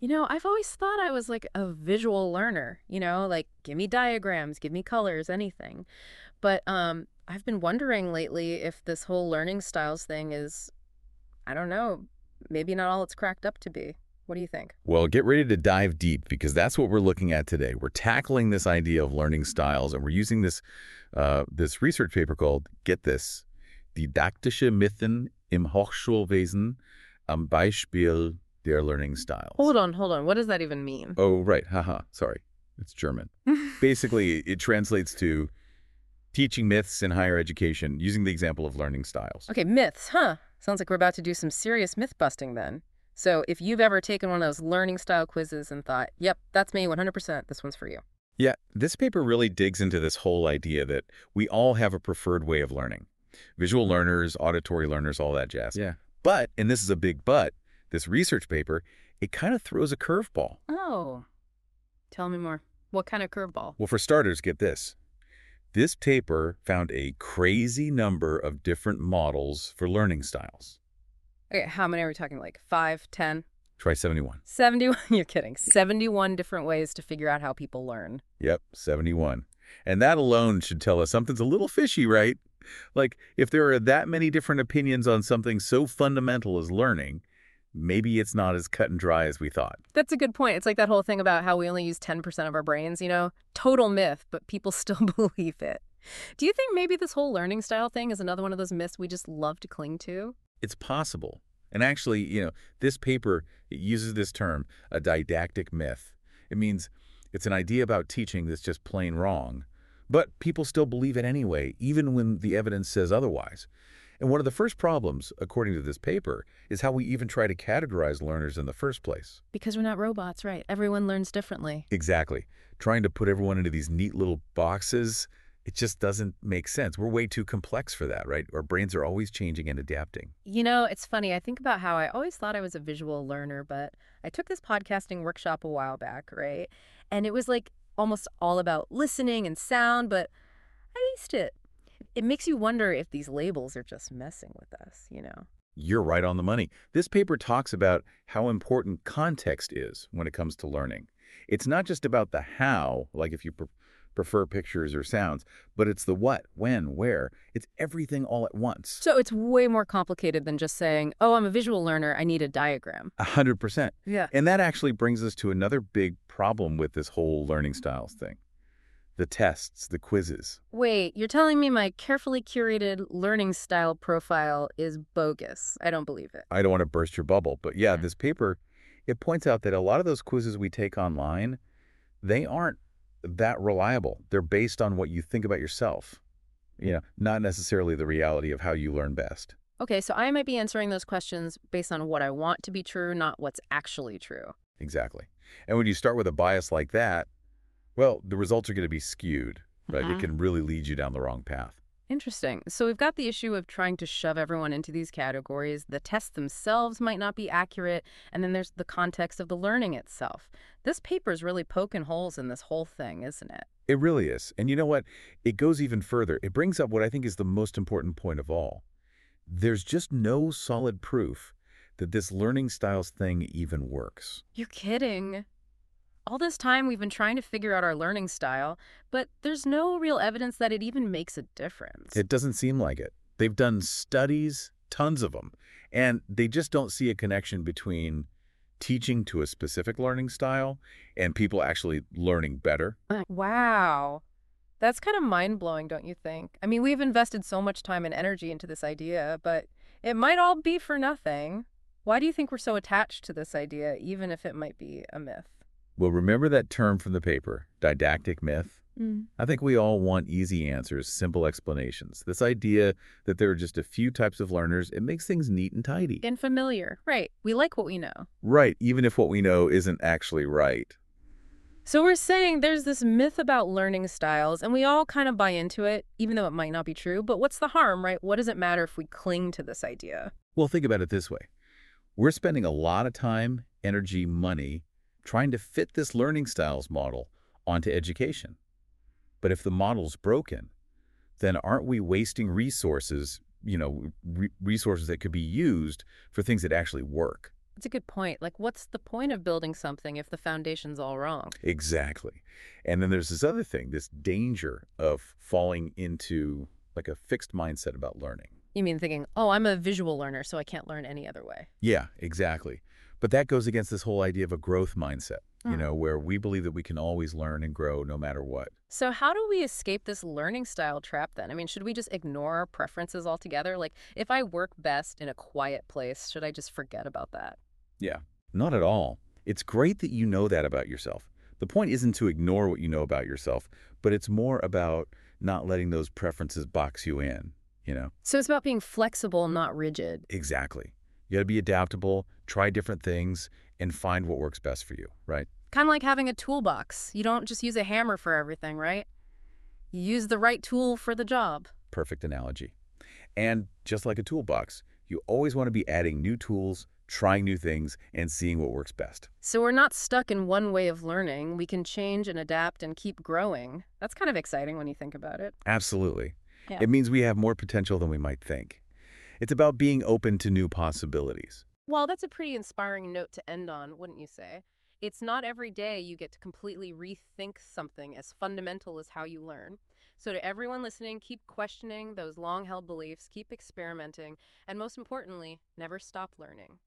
I've always thought I was like a visual learner, like give me diagrams, give me colors, anything. But I've been wondering lately if this whole learning styles thing is, I don't know, maybe not all it's cracked up to be. What do you think? Well, get ready to dive deep because that's what we're looking at today. We're tackling this idea of learning styles, and we're using this research paper called, get this, Didaktische Methoden im Hochschulwesen am Beispiel der Learning Styles. Hold on. What does that even mean? Oh, right. Haha. Sorry. It's German. Basically, it translates to teaching myths in higher education using the example of learning styles. Okay, myths, huh? Sounds like we're about to do some serious myth busting then. So if you've ever taken one of those learning style quizzes and thought, yep, that's me 100%, this one's for you. Yeah, this paper really digs into this whole idea that we all have a preferred way of learning. Visual learners, auditory learners, all that jazz. Yeah. But, and this is a big but, this research paper, it kind of throws a curveball. Oh, tell me more. What kind of curveball? Well, for starters, get this. This paper found a crazy number of different models for learning styles. Okay, how many are we talking? Like 5, 10? Try 71. 71? You're kidding. 71 different ways to figure out how people learn. Yep, 71. And that alone should tell us something's a little fishy, right? Like, if there are that many different opinions on something so fundamental as learning, maybe it's not as cut and dry as we thought. That's a good point. It's like that whole thing about how we only use 10% of our brains, Total myth, but people still believe it. Do you think maybe this whole learning style thing is another one of those myths we just love to cling to? It's possible. And actually, this paper, it uses this term, a didactic myth. It means it's an idea about teaching that's just plain wrong. But people still believe it anyway, even when the evidence says otherwise. And one of the first problems, according to this paper, is how we even try to categorize learners in the first place. Because we're not robots, right? Everyone learns differently. Exactly. Trying to put everyone into these neat little boxes, it just doesn't make sense. We're way too complex for that, right? Our brains are always changing and adapting. It's funny. I think about how I always thought I was a visual learner, but I took this podcasting workshop a while back, right? And it was like almost all about listening and sound, but I aced it. It makes you wonder if these labels are just messing with us. You're right on the money. This paper talks about how important context is when it comes to learning. It's not just about the how, like if you prefer pictures or sounds, but it's the what, when, where. It's everything all at once. So it's way more complicated than just saying, oh, I'm a visual learner, I need a diagram. 100%. Yeah. And that actually brings us to another big problem with this whole learning styles thing. The tests, the quizzes. Wait, you're telling me my carefully curated learning style profile is bogus. I don't believe it. I don't want to burst your bubble, but yeah, this paper, it points out that a lot of those quizzes we take online, they aren't that reliable. They're based on what you think about yourself, not necessarily the reality of how you learn best. Okay, so I might be answering those questions based on what I want to be true, not what's actually true. Exactly. And when you start with a bias like that, well, the results are going to be skewed, right? It can really lead you down the wrong path. Interesting. So we've got the issue of trying to shove everyone into these categories. The tests themselves might not be accurate. And then there's the context of the learning itself. This paper's really poking holes in this whole thing, isn't it? It really is. And you know what? It goes even further. It brings up what I think is the most important point of all. There's just no solid proof that this learning styles thing even works. You're kidding. All this time we've been trying to figure out our learning style, but there's no real evidence that it even makes a difference. It doesn't seem like it. They've done studies, tons of them, and they just don't see a connection between teaching to a specific learning style and people actually learning better. Wow. That's kind of mind-blowing, don't you think? I mean, we've invested so much time and energy into this idea, but it might all be for nothing. Why do you think we're so attached to this idea, even if it might be a myth? Well, remember that term from the paper, didactic myth? I think we all want easy answers, simple explanations. This idea that there are just a few types of learners, it makes things neat and tidy. And familiar. Right. We like what we know. Right, even if what we know isn't actually right. So we're saying there's this myth about learning styles, and we all kind of buy into it, even though it might not be true. But what's the harm, right? What does it matter if we cling to this idea? Well, think about it this way. We're spending a lot of time, energy, money trying to fit this learning styles model onto education. But if the model's broken, then aren't we wasting resources, resources that could be used for things that actually work? That's a good point. Like, what's the point of building something if the foundation's all wrong? Exactly. And then there's this other thing, this danger of falling into like a fixed mindset about learning. You mean thinking, oh, I'm a visual learner, so I can't learn any other way. Yeah, exactly. But that goes against this whole idea of a growth mindset, Hmm. where we believe that we can always learn and grow no matter what. So how do we escape this learning style trap then? I mean, should we just ignore our preferences altogether? Like, if I work best in a quiet place, should I just forget about that? Yeah, not at all. It's great that you know that about yourself. The point isn't to ignore what you know about yourself, but it's more about not letting those preferences box you in. So it's about being flexible, not rigid. Exactly. You got to be adaptable, try different things, and find what works best for you, right? Kind of like having a toolbox. You don't just use a hammer for everything, right? You use the right tool for the job. Perfect analogy. And just like a toolbox, you always want to be adding new tools, trying new things, and seeing what works best. So we're not stuck in one way of learning. We can change and adapt and keep growing. That's kind of exciting when you think about it. Absolutely. Yeah. It means we have more potential than we might think. It's about being open to new possibilities. Well, that's a pretty inspiring note to end on, wouldn't you say? It's not every day you get to completely rethink something as fundamental as how you learn. So, to everyone listening, keep questioning those long held beliefs, keep experimenting, and most importantly, never stop learning.